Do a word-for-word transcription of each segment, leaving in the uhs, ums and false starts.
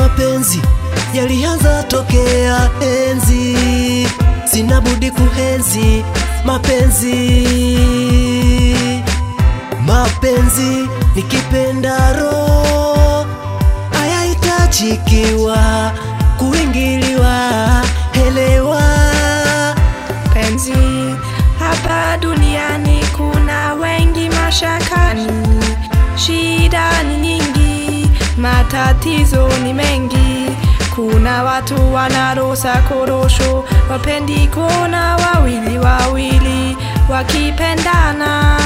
mapenzi yalianza tokea enzi, sina budi kuhenzi mapenzi. Mapenzi nikipenda roho hayahitajikiwa kuingiliwa, elewa. Penzi hapa duniani kuna wengi mashakani, shida ni nyingi, matatizo ni mengi. Kuna watu wanarosa korosho, wapendi kuona wawili wawili wakipendana.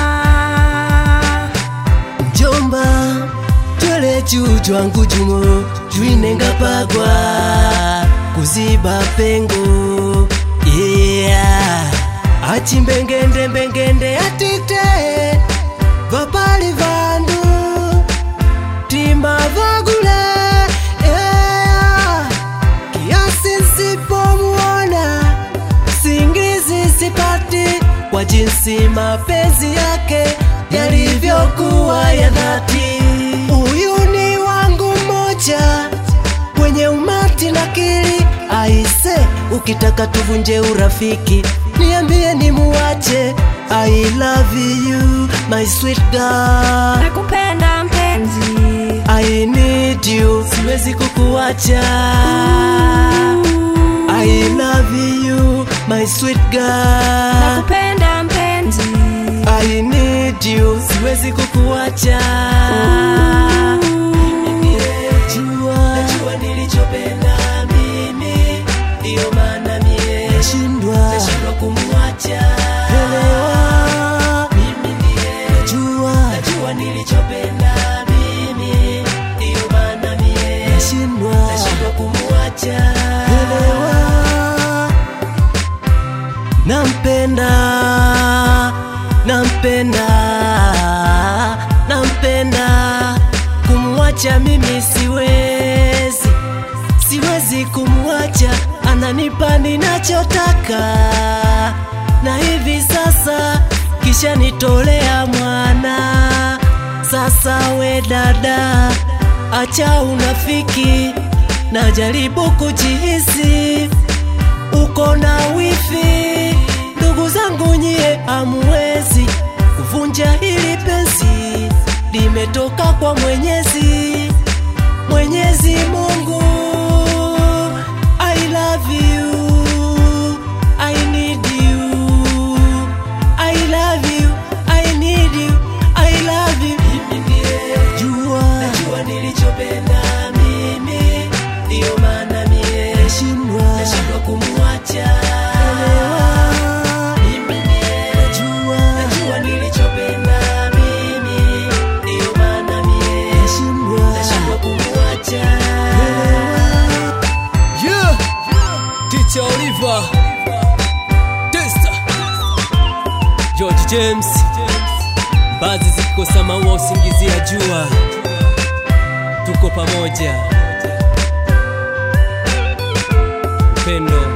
Jomba twele jujwangu jumo juinenga pagwa kuziba pengo, yeah. Achimbengende mbengende atite vapali vandu timba vagule, yeah. Kiasi nsipomuona singizi sipati kwa jinsi mapenzi yake yalivyokuwa ya dhati. Huyu ni wangu mmoja kwenye umati nakili, aise ukitaka tuvunje urafiki niambie ni muache. I love you my sweet girl, nakupenda mpenzi, I need you, siwezi kukuacha. I love you my sweet girl, nakupenda mpenzi, I need you, siwezi kukuacha. Najua nilichopenda mimi, ndio maana mie nashindwa nashindwa kumuacha. Elewa, mimi ndiye najua najua nilichopenda mimi, ndio maana mie nashindwa nashindwa kumuacha. Elewa, nampenda nampenda nampenda, kumwacha mimi siwezi, siwezi kumwacha, ananipa ninachotaka, na hivi sasa kisha nitolea mwana. Sasa we dada, acha unafiki, najaribu kujihisi uko na wifi. Ndugu zangu nyie hamwezi kuvunja hili penzi, limetoka kwa Mwenyezi, Mwenyezi Mungu. I love you, I need you, I love you, I need you, I love you. Mimi ndiye jua najua nilichopenda mimi, ndio maana mie nashindwa nashindwa kumuacha. Oliver Testa George James, baadhi zikikosa maua usingizia jua, tuko pamoja, upendo